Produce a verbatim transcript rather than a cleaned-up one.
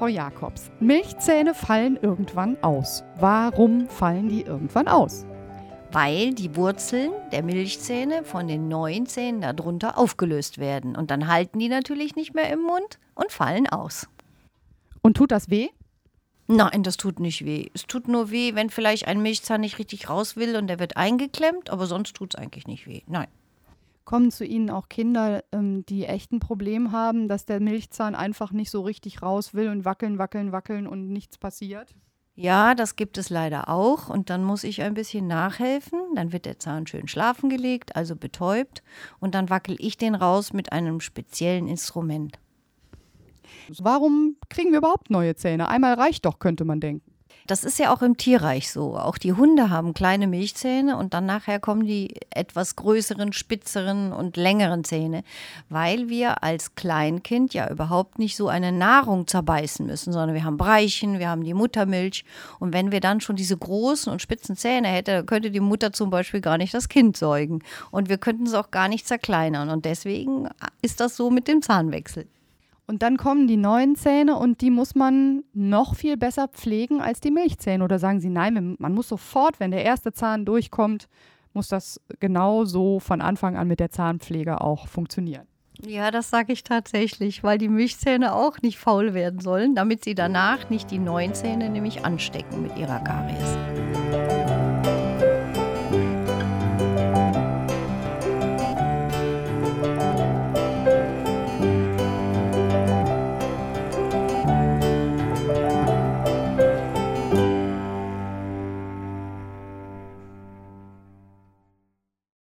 Frau Jakobs. Milchzähne fallen irgendwann aus. Warum fallen die irgendwann aus? Weil die Wurzeln der Milchzähne von den neuen Zähnen darunter aufgelöst werden. Und dann halten die natürlich nicht mehr im Mund und fallen aus. Und tut das weh? Nein, das tut nicht weh. Es tut nur weh, wenn vielleicht ein Milchzahn nicht richtig raus will und der wird eingeklemmt, aber sonst tut es eigentlich nicht weh. Nein. Kommen zu Ihnen auch Kinder, ähm, die echt ein Problem haben, dass der Milchzahn einfach nicht so richtig raus will und wackeln, wackeln, wackeln und nichts passiert? Ja, das gibt es leider auch und dann muss ich ein bisschen nachhelfen. Dann wird der Zahn schön schlafen gelegt, also betäubt und dann wackel ich den raus mit einem speziellen Instrument. Warum kriegen wir überhaupt neue Zähne? Einmal reicht doch, könnte man denken. Das ist ja auch im Tierreich so. Auch die Hunde haben kleine Milchzähne und dann nachher kommen die etwas größeren, spitzeren und längeren Zähne, weil wir als Kleinkind ja überhaupt nicht so eine Nahrung zerbeißen müssen, sondern wir haben Breichen, wir haben die Muttermilch und wenn wir dann schon diese großen und spitzen Zähne hätten, könnte die Mutter zum Beispiel gar nicht das Kind säugen und wir könnten es auch gar nicht zerkleinern und deswegen ist das so mit dem Zahnwechsel. Und dann kommen die neuen Zähne und die muss man noch viel besser pflegen als die Milchzähne. Oder sagen Sie, nein, man muss sofort, wenn der erste Zahn durchkommt, muss das genau so von Anfang an mit der Zahnpflege auch funktionieren. Ja, das sage ich tatsächlich, weil die Milchzähne auch nicht faul werden sollen, damit sie danach nicht die neuen Zähne nämlich anstecken mit ihrer Karies.